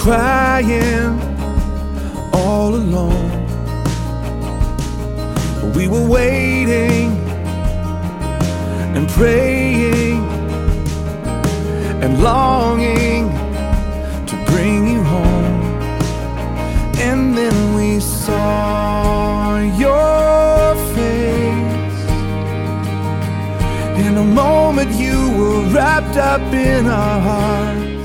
crying all alone. We were waiting and praying and longing to bring you home. And then we saw your face. In a moment you were wrapped up in our heart.